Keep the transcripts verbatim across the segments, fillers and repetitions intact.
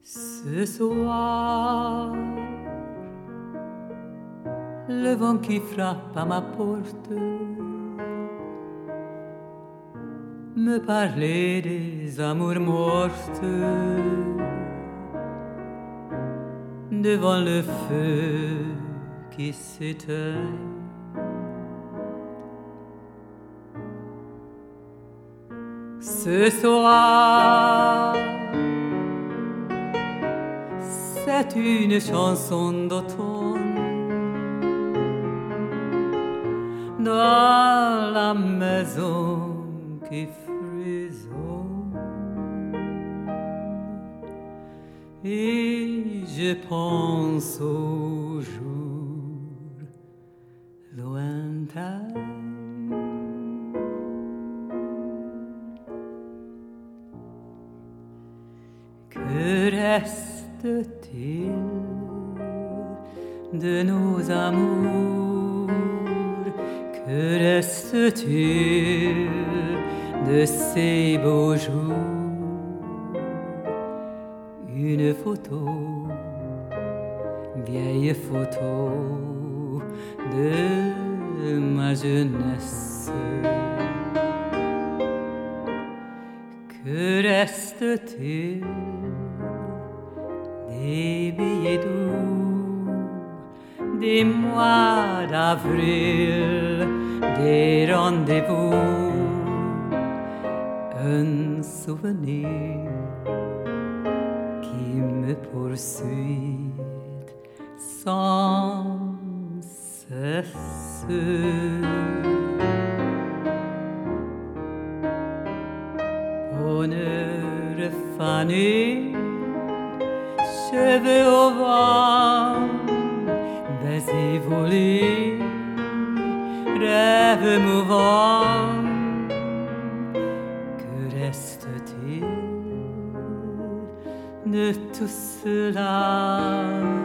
Ce soir, le vent qui frappe à ma porte me parlait des amours mortes devant le feu qui s'éteint. Ce soir, c'est une chanson d'automne dans la maison qui frissonne, et je pense au jour lointain. Que reste-t-il de nos amours? Que reste-t-il de ces beaux jours? Une photo, vieille photo de ma jeunesse. Que reste-t-il des billets doux, des mois d'avril, des rendez-vous, un souvenir qui me poursuit sans cesse. Bonheur fané, cheveux au vent, baiser volé, rêve mouvant. Que reste-t-il de tout cela?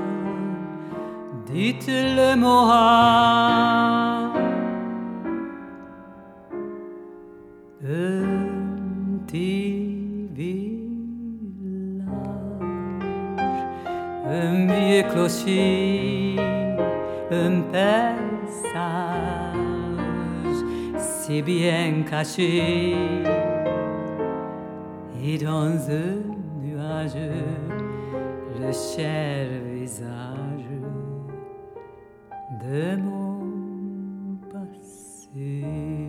Dites-le-moi. Petit village, un vieux clocher, un paysage si bien caché, et dans un nuage le cher visage de mon passé.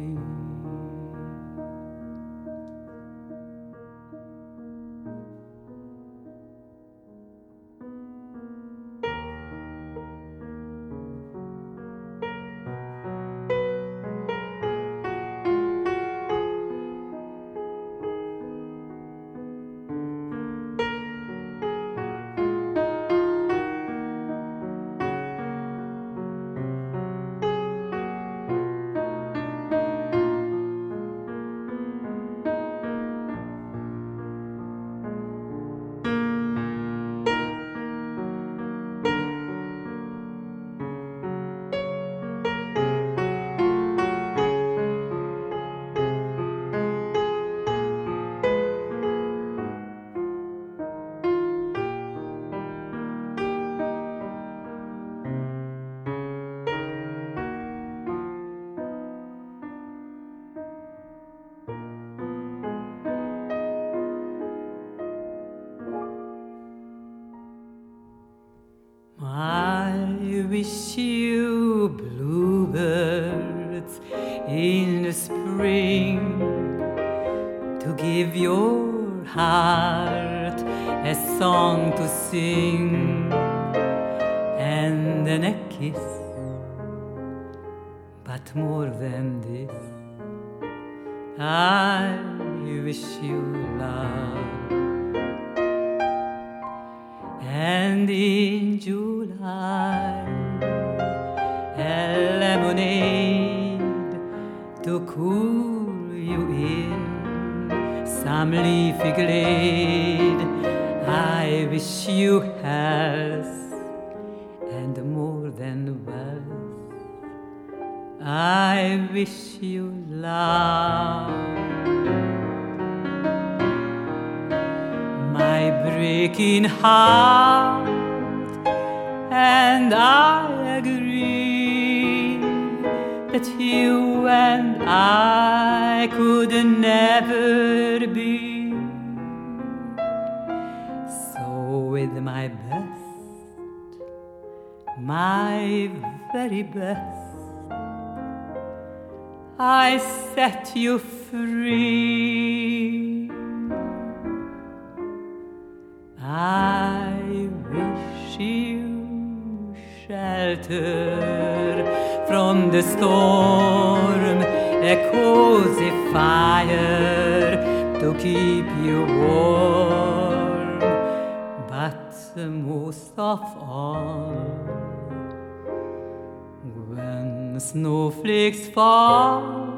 I wish you bluebirds in the spring to give your heart a song to sing, and then a kiss, but more than this, I wish you love. And in July, a lemonade to cool you in some leafy glade. I wish you health and more than wealth. I wish you love. My breaking heart, and I agree that you and I could never be. So with my best, my very best, I set you free. I wish you shelter from the storm, a cozy fire to keep you warm, but most of all, when snowflakes fall